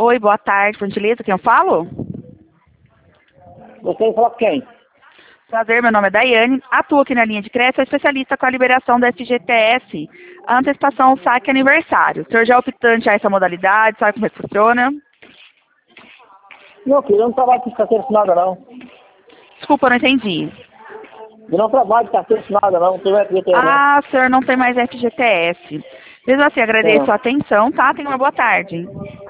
Oi, boa tarde, por gentileza, quem eu falo? Gostaria de falar com quem? Prazer, meu nome é Daiane, atuo aqui na linha de crédito, sou especialista com a liberação do FGTS, a antecipação ao saque aniversário. O senhor já é optante a essa modalidade, sabe como é que funciona? Não, filho, eu não trabalho com carteira assinada, não. Desculpa, eu não entendi. Eu não trabalho com carteira assinada, não. Não tenho FGTS, não. Ah, o senhor não tem mais FGTS. Mesmo assim, agradeço Não. a atenção, tá? Tenha uma boa tarde.